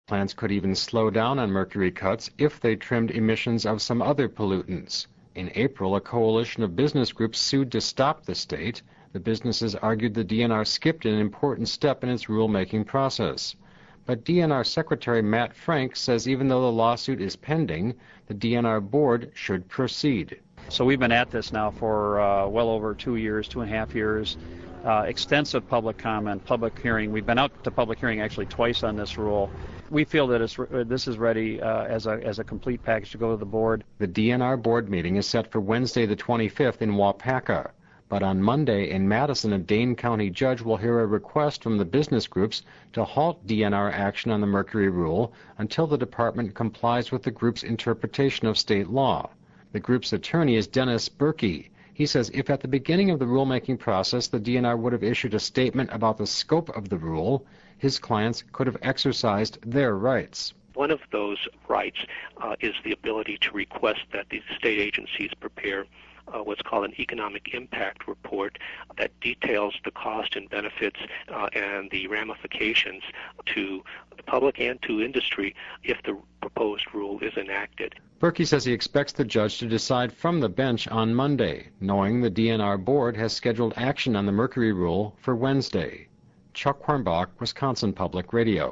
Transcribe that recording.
Plants could even slow down on mercury cuts if they trimmed emissions of some other pollutants. In April, a coalition of business groups sued to stop the state. The businesses argued the DNR skipped an important step in its rulemaking process. But DNR Secretary Matt Frank says even though the lawsuit is pending, the DNR board should proceed. So we've been at this now for well over 2 years, 2.5 years. Extensive public comment, public hearing. We've been out to public hearing actually twice on this rule. We feel that this is ready as a complete package to go to the board. The DNR board meeting is set for Wednesday the 25th in Waupaca. But on Monday in Madison, a Dane County judge will hear a request from the business groups to halt DNR action on the mercury rule until the department complies with the group's interpretation of state law. The group's attorney is Dennis Berkey. He says if at the beginning of the rulemaking process the DNR would have issued a statement about the scope of the rule, his clients could have exercised their rights. One of those rights is the ability to request that the state agencies prepare what's called an economic impact report that details the cost and benefits and the ramifications to the public and to industry if the proposed rule is enacted. Berkey says he expects the judge to decide from the bench on Monday, knowing the DNR board has scheduled action on the mercury rule for Wednesday. Chuck Hornbach, Wisconsin Public Radio.